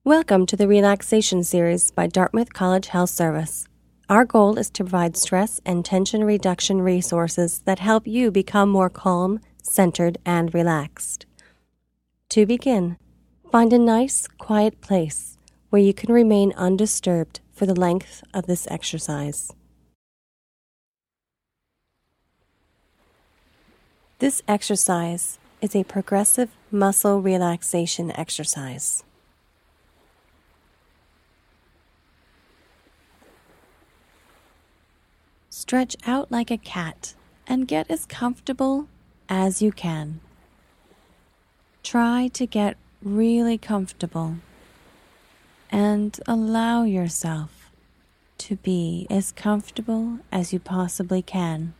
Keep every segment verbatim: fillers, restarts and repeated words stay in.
Welcome to the Relaxation Series by Dartmouth College Health Service. Our goal is to provide stress and tension reduction resources that help you become more calm, centered, and relaxed. To begin, find a nice, quiet place where you can remain undisturbed for the length of this exercise. This exercise is a progressive muscle relaxation exercise. Stretch out like a cat and get as comfortable as you can. Try to get really comfortable and allow yourself to be as comfortable as you possibly can.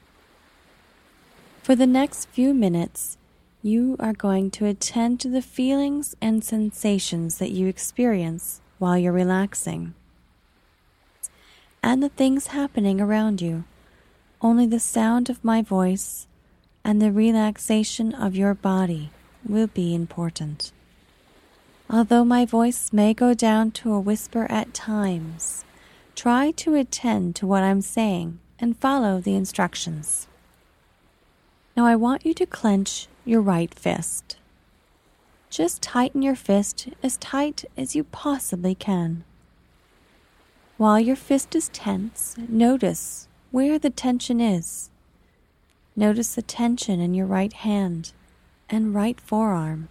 For the next few minutes, you are going to attend to the feelings and sensations that you experience while you're relaxing, and the things happening around you. Only the sound of my voice and the relaxation of your body will be important. Although my voice may go down to a whisper at times, try to attend to what I'm saying and follow the instructions. Now I want you to clench your right fist. Just tighten your fist as tight as you possibly can. While your fist is tense, notice where the tension is. Notice the tension in your right hand and right forearm.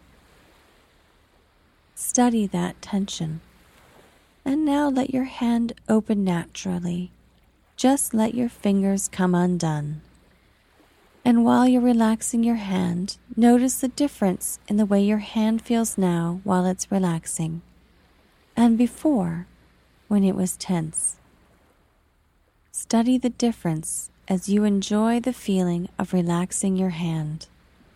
Study that tension. And now let your hand open naturally. Just let your fingers come undone. And while you're relaxing your hand, notice the difference in the way your hand feels now while it's relaxing, and before, when it was tense. Study the difference as you enjoy the feeling of relaxing your hand.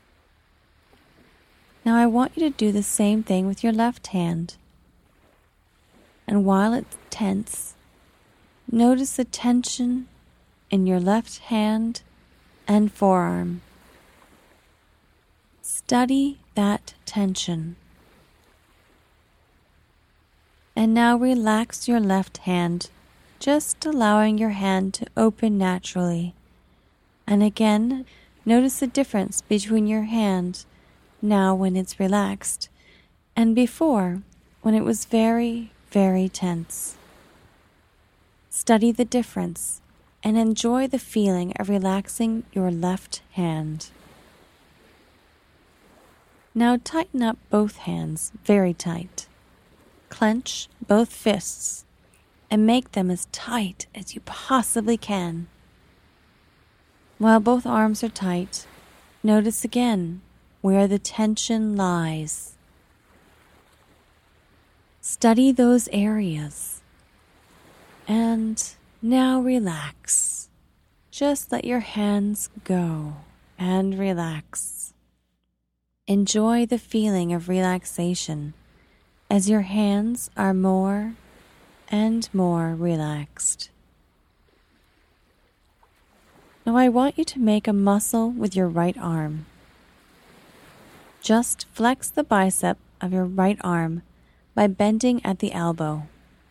Now I want you to do the same thing with your left hand. And while it's tense, notice the tension in your left hand and forearm. Study that tension. And now relax your left hand, just allowing your hand to open naturally. And again, notice the difference between your hand now when it's relaxed and before when it was very, very tense. Study the difference and enjoy the feeling of relaxing your left hand. Now tighten up both hands very tight. Clench both fists and make them as tight as you possibly can. While both arms are tight, notice again where the tension lies. Study those areas. And now relax. Just let your hands go and relax. Enjoy the feeling of relaxation as your hands are more and more relaxed. Now I want you to make a muscle with your right arm. Just flex the bicep of your right arm by bending at the elbow.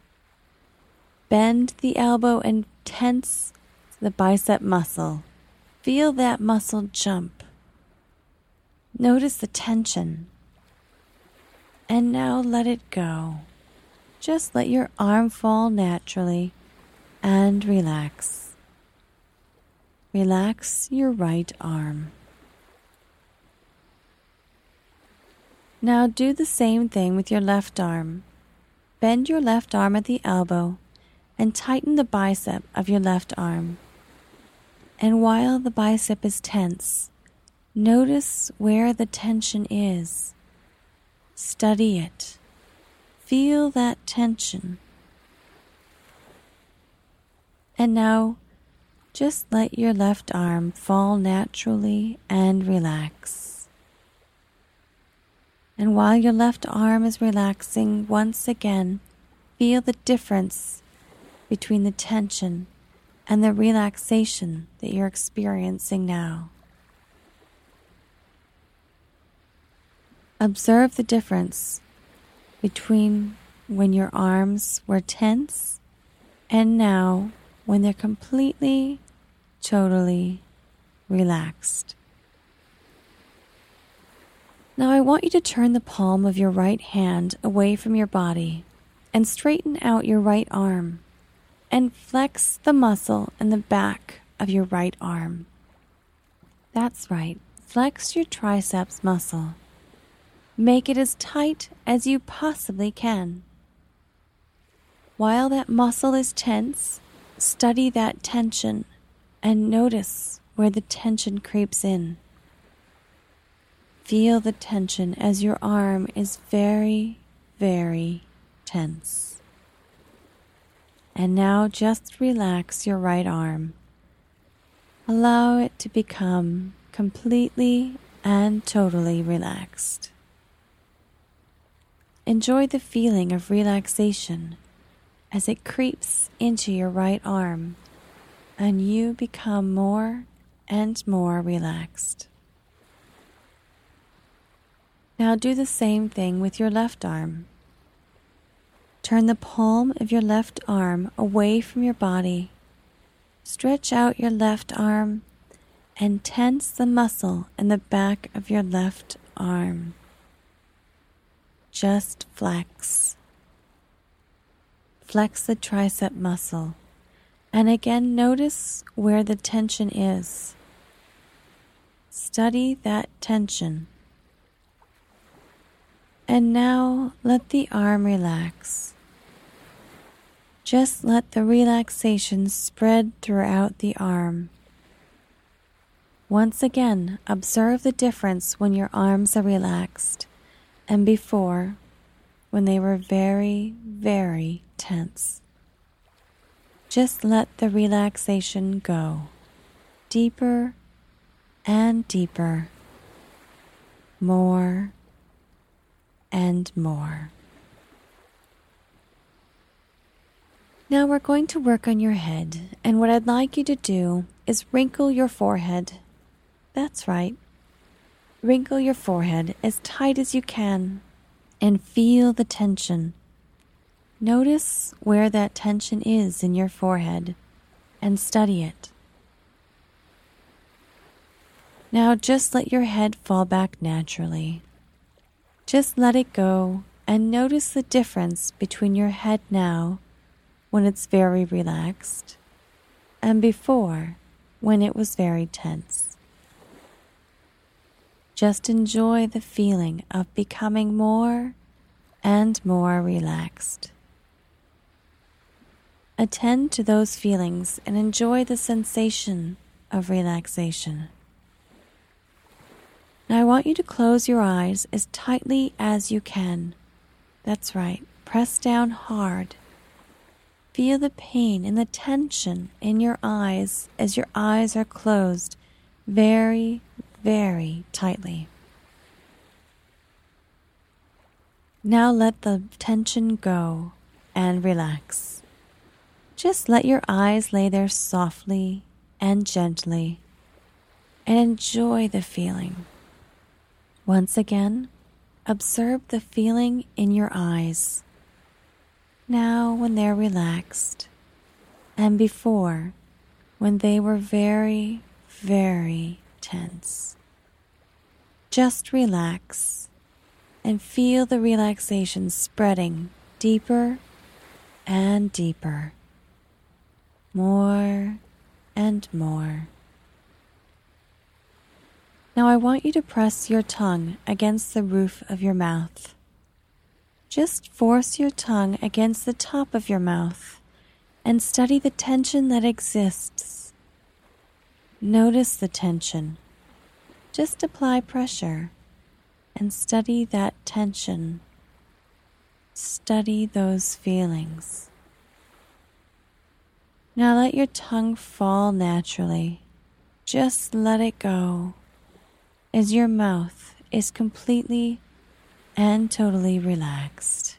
Bend the elbow and tense the bicep muscle. Feel that muscle jump. Notice the tension. And now let it go. Just let your arm fall naturally and relax. Relax your right arm. Now do the same thing with your left arm. Bend your left arm at the elbow and tighten the bicep of your left arm. And while the bicep is tense, notice where the tension is. Study it. Feel that tension. And now, just let your left arm fall naturally and relax. And while your left arm is relaxing, once again, feel the difference between the tension and the relaxation that you're experiencing now. Observe the difference between when your arms were tense and now when they're completely, totally relaxed. Now I want you to turn the palm of your right hand away from your body and straighten out your right arm and flex the muscle in the back of your right arm. That's right, flex your triceps muscle. Make it as tight as you possibly can. While that muscle is tense, study that tension and notice where the tension creeps in. Feel the tension as your arm is very, very tense. And now just relax your right arm. Allow it to become completely and totally relaxed. Enjoy the feeling of relaxation as it creeps into your right arm and you become more and more relaxed. Now do the same thing with your left arm. Turn the palm of your left arm away from your body. Stretch out your left arm and tense the muscle in the back of your left arm. Just flex. Flex the tricep muscle. And again, notice where the tension is. Study that tension. And now let the arm relax. Just let the relaxation spread throughout the arm. Once again, observe the difference when your arms are relaxed and before, when they were very, very tense. Just let the relaxation go, deeper and deeper, more and more. Now we're going to work on your head, and what I'd like you to do is wrinkle your forehead. That's right. Wrinkle your forehead as tight as you can and feel the tension. Notice where that tension is in your forehead and study it. Now just let your head fall back naturally. Just let it go and notice the difference between your head now, when it's very relaxed, and before, when it was very tense. Just enjoy the feeling of becoming more and more relaxed. Attend to those feelings and enjoy the sensation of relaxation. Now I want you to close your eyes as tightly as you can. That's right, press down hard. Feel the pain and the tension in your eyes as your eyes are closed very, very tightly. Now let the tension go and relax. Just let your eyes lay there softly and gently and enjoy the feeling. Once again, observe the feeling in your eyes. Now when they're relaxed, and before, when they were very, very tense. Just relax and feel the relaxation spreading deeper and deeper, more and more. Now I want you to press your tongue against the roof of your mouth. Just force your tongue against the top of your mouth and study the tension that exists. Notice the tension. Just apply pressure and study that tension. Study those feelings. Now let your tongue fall naturally. Just let it go as your mouth is completely and totally relaxed.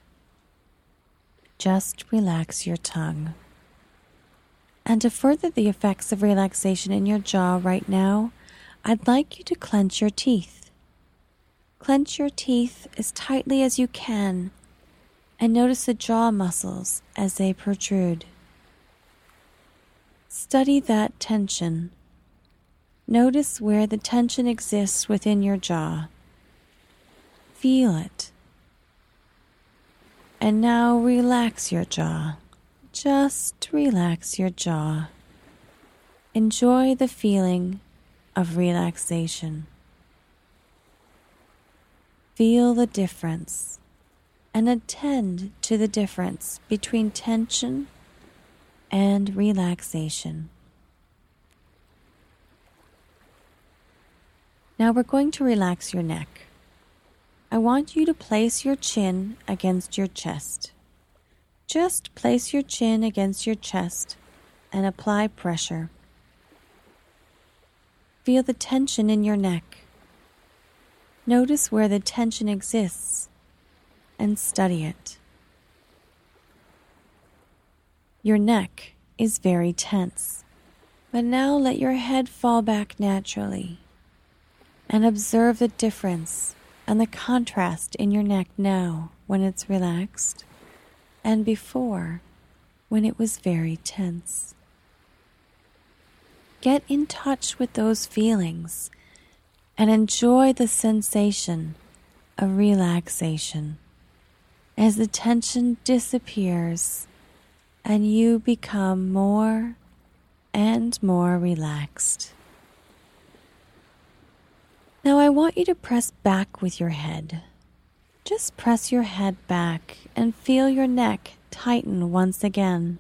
Just relax your tongue. And to further the effects of relaxation in your jaw right now, I'd like you to clench your teeth. Clench your teeth as tightly as you can and notice the jaw muscles as they protrude. Study that tension. Notice where the tension exists within your jaw. Feel it. And now relax your jaw. Just relax your jaw. Enjoy the feeling of relaxation. Feel the difference and attend to the difference between tension and relaxation. Now we're going to relax your neck. I want you to place your chin against your chest. Just place your chin against your chest and apply pressure. Feel the tension in your neck. Notice where the tension exists and study it. Your neck is very tense, but now let your head fall back naturally and observe the difference and the contrast in your neck now when it's relaxed and before when it was very tense. Get in touch with those feelings and enjoy the sensation of relaxation as the tension disappears and you become more and more relaxed. Now I want you to press back with your head. Just press your head back and feel your neck tighten once again.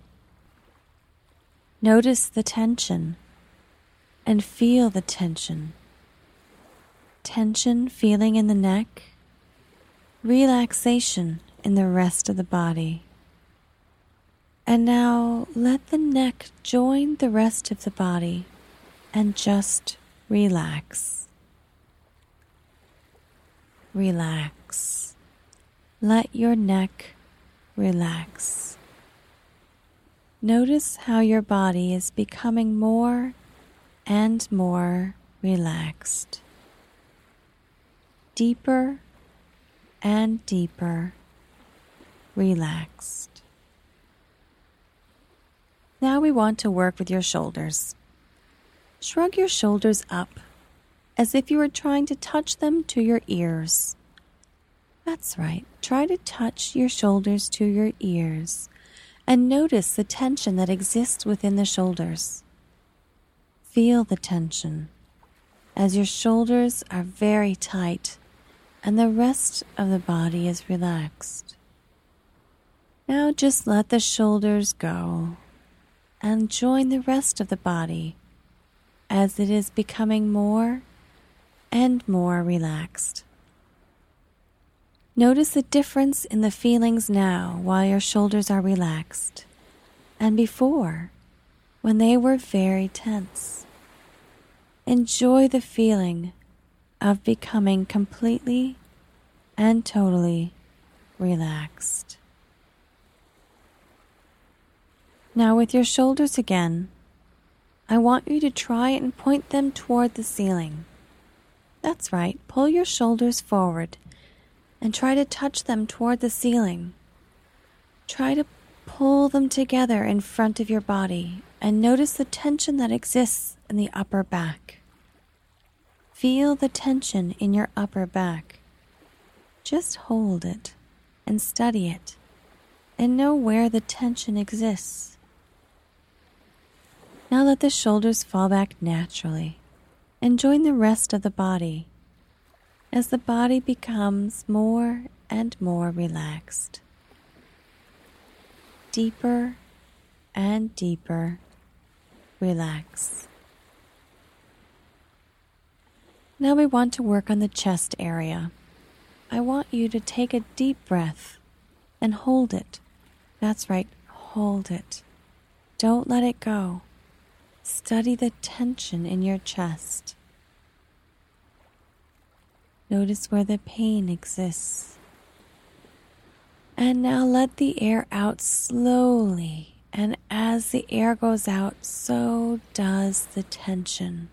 Notice the tension and feel the tension. Tension feeling in the neck, relaxation in the rest of the body. And now let the neck join the rest of the body and just relax. Relax. Let your neck relax. Notice how your body is becoming more and more relaxed. Deeper and deeper relaxed. Now we want to work with your shoulders. Shrug your shoulders up as if you were trying to touch them to your ears. That's right. Try to touch your shoulders to your ears and notice the tension that exists within the shoulders. Feel the tension as your shoulders are very tight and the rest of the body is relaxed. Now just let the shoulders go and join the rest of the body as it is becoming more and more relaxed. Notice the difference in the feelings now while your shoulders are relaxed and before when they were very tense. Enjoy the feeling of becoming completely and totally relaxed. Now with your shoulders again, I want you to try and point them toward the ceiling. That's right, pull your shoulders forward and try to touch them toward the ceiling. Try to pull them together in front of your body and notice the tension that exists in the upper back. Feel the tension in your upper back. Just hold it and study it and know where the tension exists. Now let the shoulders fall back naturally and join the rest of the body as the body becomes more and more relaxed. Deeper and deeper relax. Now we want to work on the chest area. I want you to take a deep breath and hold it. That's right, hold it. Don't let it go. Study the tension in your chest. Notice where the pain exists. And now let the air out slowly. And as the air goes out, so does the tension.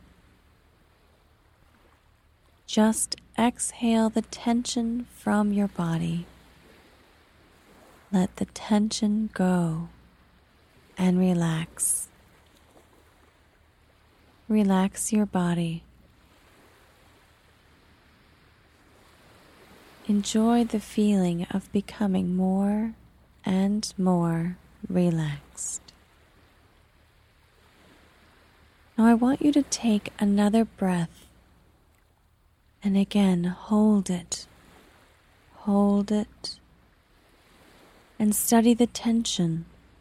Just exhale the tension from your body. Let the tension go and relax. Relax your body. Enjoy the feeling of becoming more and more relaxed. Now I want you to take another breath and again hold it, hold it, and study the tension.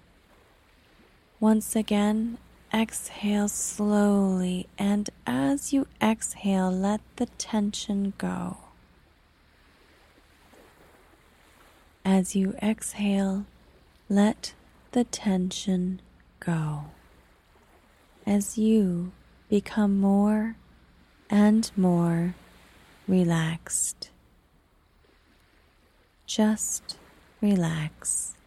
Once again, exhale slowly, and as you exhale, let the tension go. As you exhale, let the tension go. As you become more and more relaxed. Just relax.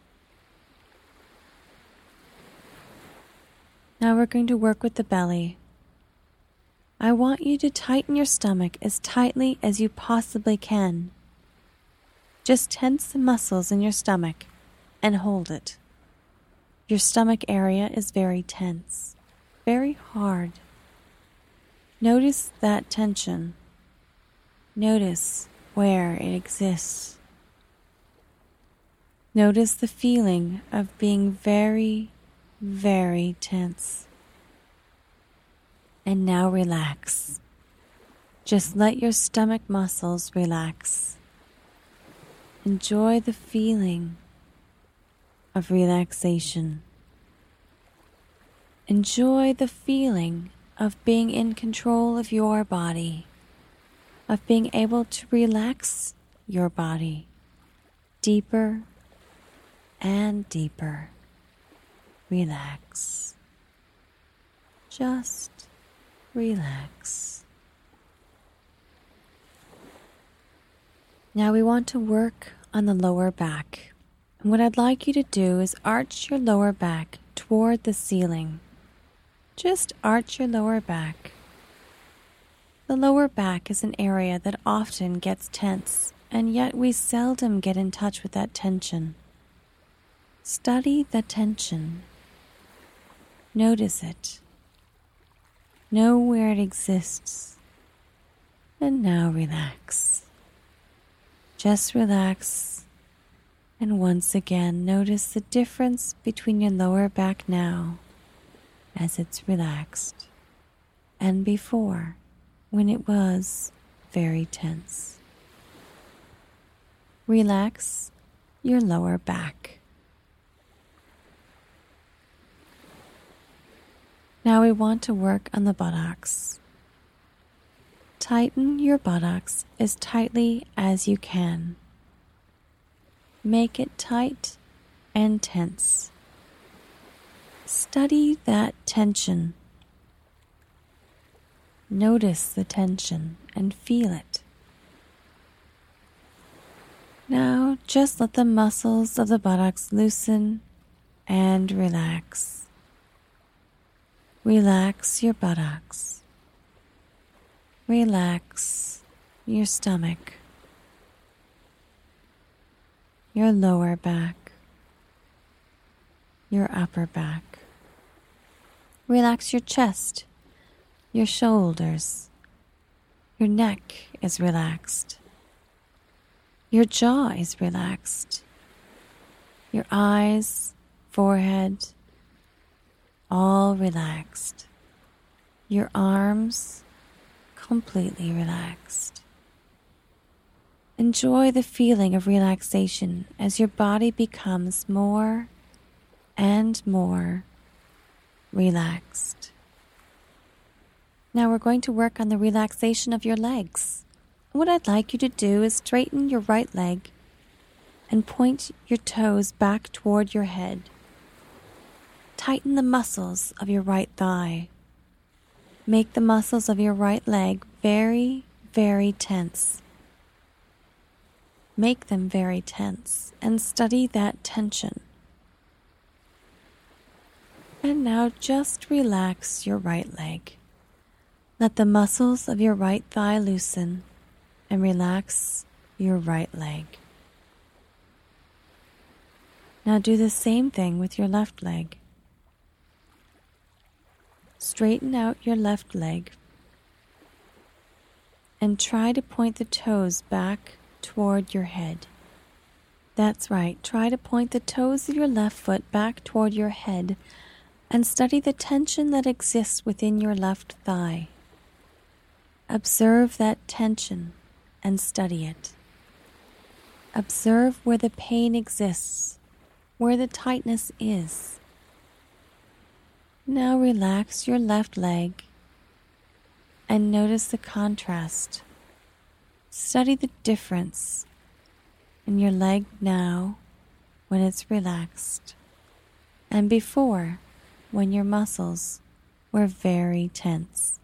Now we're going to work with the belly. I want you to tighten your stomach as tightly as you possibly can. Just tense the muscles in your stomach and hold it. Your stomach area is very tense, very hard. Notice that tension. Notice where it exists. Notice the feeling of being very, very tense. And now relax. Just let your stomach muscles relax. Enjoy the feeling of relaxation. Enjoy the feeling of being in control of your body, of being able to relax your body deeper and deeper. Relax. Just relax. Now we want to work on the lower back. And what I'd like you to do is arch your lower back toward the ceiling. Just arch your lower back. The lower back is an area that often gets tense, and yet we seldom get in touch with that tension. Study the tension. Notice it. Know where it exists. And now relax. Just relax. And once again, notice the difference between your lower back now, as it's relaxed, and before, when it was very tense. Relax your lower back. Now we want to work on the buttocks. Tighten your buttocks as tightly as you can. Make it tight and tense. Study that tension. Notice the tension and feel it. Now just let the muscles of the buttocks loosen and relax. Relax your buttocks. Relax your stomach, your lower back, your upper back. Relax your chest, your shoulders. Your neck is relaxed. Your jaw is relaxed. Your eyes, forehead, all relaxed. Your arms, completely relaxed. Enjoy the feeling of relaxation as your body becomes more and more relaxed. Now we're going to work on the relaxation of your legs. What I'd like you to do is straighten your right leg and point your toes back toward your head. Tighten the muscles of your right thigh. Make the muscles of your right leg very, very tense. Make them very tense and study that tension. And now just relax your right leg. Let the muscles of your right thigh loosen and relax your right leg. Now do the same thing with your left leg. Straighten out your left leg and try to point the toes back toward your head. That's right, try to point the toes of your left foot back toward your head and study the tension that exists within your left thigh. Observe that tension and study it. Observe where the pain exists, where the tightness is. Now relax your left leg and notice the contrast. Study the difference in your leg now when it's relaxed and before when your muscles were very tense.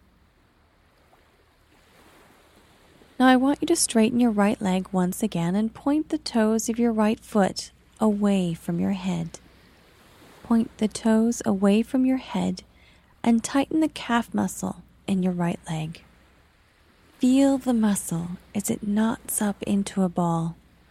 Now I want you to straighten your right leg once again and point the toes of your right foot away from your head. Point the toes away from your head and tighten the calf muscle in your right leg. Feel the muscle as it knots up into a ball.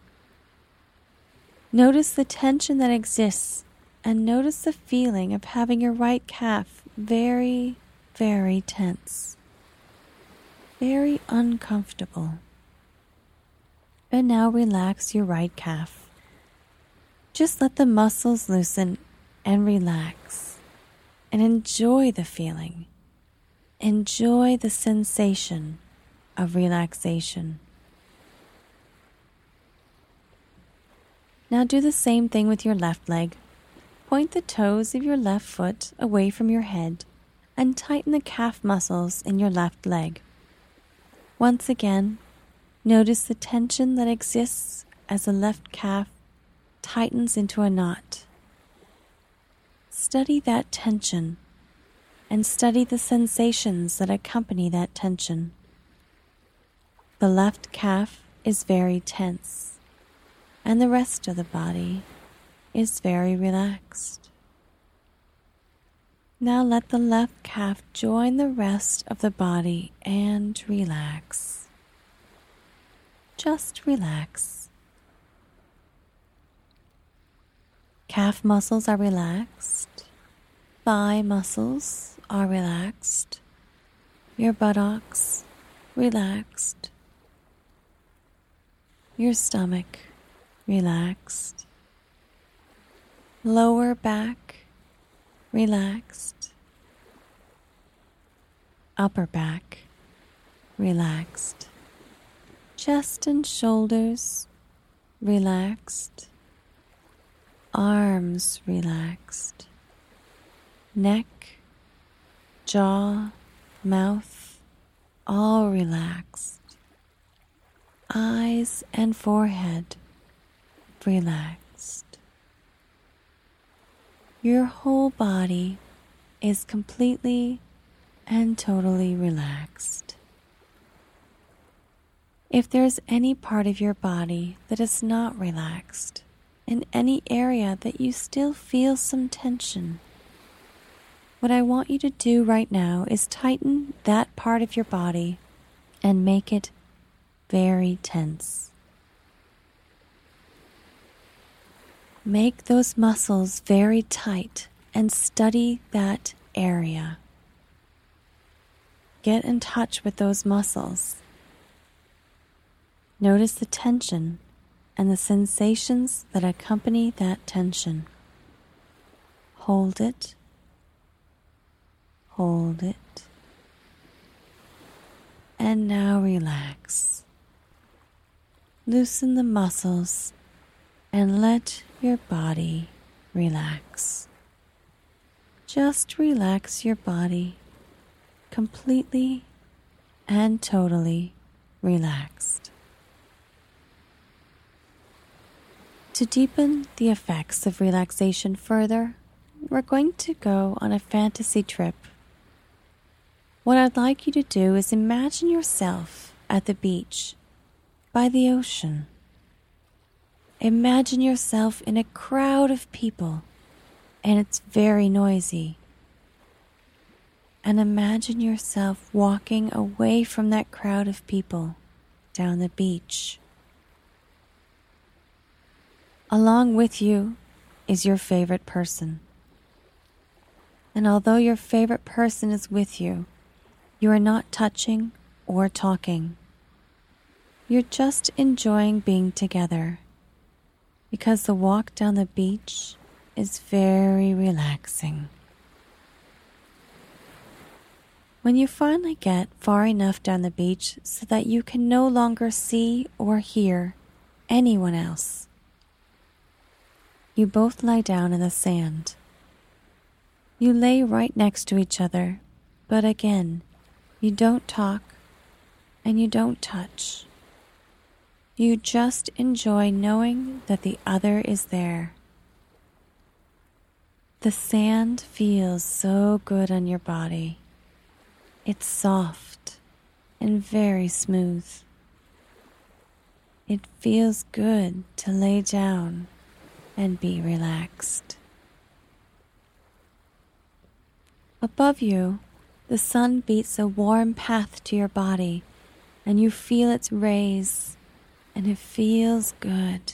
Notice the tension that exists and notice the feeling of having your right calf very, very tense. Very uncomfortable. And now relax your right calf. Just let the muscles loosen and relax and enjoy the feeling. Enjoy the sensation of relaxation. Now do the same thing with your left leg. Point the toes of your left foot away from your head and tighten the calf muscles in your left leg. Once again, notice the tension that exists as the left calf tightens into a knot. Study that tension and study the sensations that accompany that tension. The left calf is very tense, and the rest of the body is very relaxed. Now let the left calf join the rest of the body and relax. Just relax. Calf muscles are relaxed. Thigh muscles are relaxed. Your buttocks relaxed. Your stomach relaxed. Lower back relaxed. Upper back relaxed. Chest and shoulders relaxed. Arms relaxed. Neck, jaw, mouth, all relaxed. Eyes and forehead relaxed. Your whole body is completely and totally relaxed. If there's any part of your body that is not relaxed, in any area that you still feel some tension, what I want you to do right now is tighten that part of your body and make it very tense. Make those muscles very tight and study that area. Get in touch with those muscles. Notice the tension and the sensations that accompany that tension. Hold it. Hold it. And now relax. Loosen the muscles and let your body relax. Just relax your body completely and totally relaxed. To deepen the effects of relaxation further, we're going to go on a fantasy trip. What I'd like you to do is imagine yourself at the beach, by the ocean. Imagine yourself in a crowd of people, and it's very noisy. And imagine yourself walking away from that crowd of people down the beach. Along with you is your favorite person. And although your favorite person is with you, you are not touching or talking. You're just enjoying being together because the walk down the beach is very relaxing. When you finally get far enough down the beach so that you can no longer see or hear anyone else, you both lie down in the sand. You lay right next to each other, but again, you don't talk and you don't touch. You just enjoy knowing that the other is there. The sand feels so good on your body. It's soft and very smooth. It feels good to lay down and be relaxed. Above you, the sun beats a warm path to your body, and you feel its rays, and it feels good.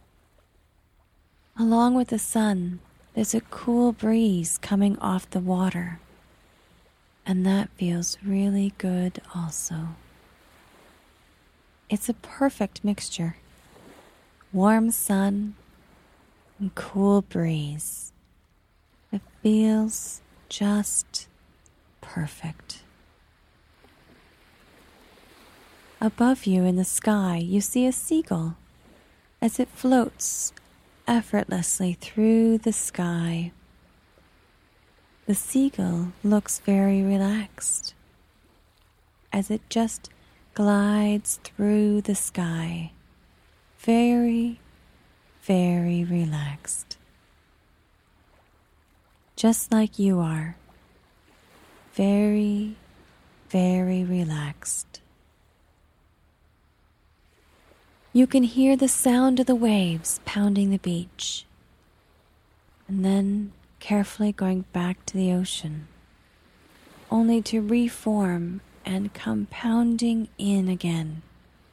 Along with the sun, there's a cool breeze coming off the water, and that feels really good also. It's a perfect mixture. Warm sun and cool breeze. It feels just perfect. Above you in the sky, you see a seagull as it floats effortlessly through the sky. The seagull looks very relaxed as it just glides through the sky, very, very relaxed. Just like you are, very, very relaxed. You can hear the sound of the waves pounding the beach, and then carefully going back to the ocean, only to reform and come pounding in again.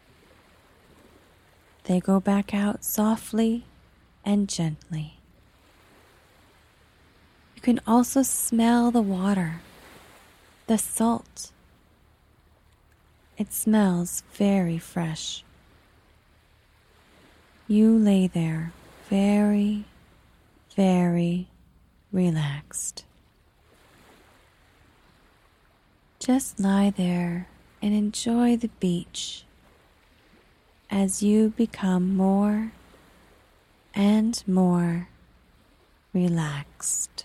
They go back out softly and gently. You can also smell the water, the salt. It smells very fresh. You lay there very, very relaxed. Just lie there and enjoy the beach as you become more and more relaxed.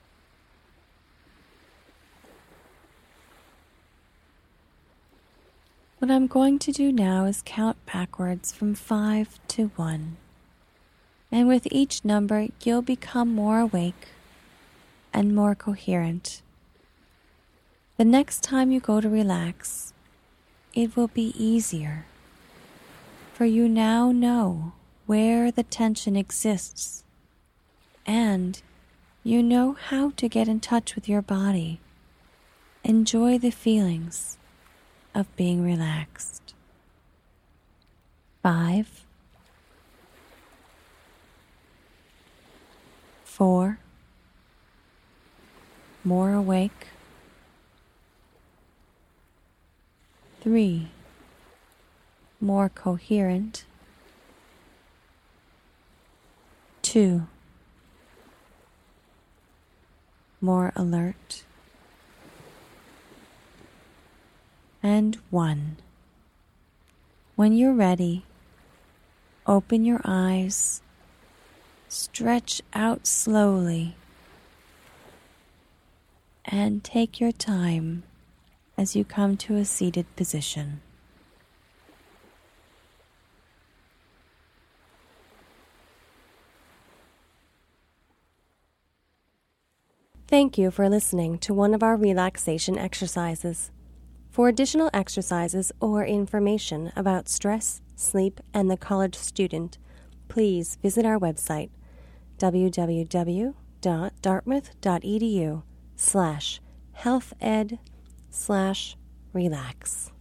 What I'm going to do now is count backwards from five to one. And with each number, you'll become more awake and more coherent. The next time you go to relax, it will be easier, for you now know where the tension exists, and you know how to get in touch with your body. Enjoy the feelings of being relaxed. Five, four, more awake. Three, more coherent. Two, more alert. And one. When you're ready, open your eyes, stretch out slowly, and take your time as you come to a seated position. Thank you for listening to one of our relaxation exercises. For additional exercises or information about stress, sleep, and the college student, please visit our website, www.dartmouth.edu slash healthed slash relax.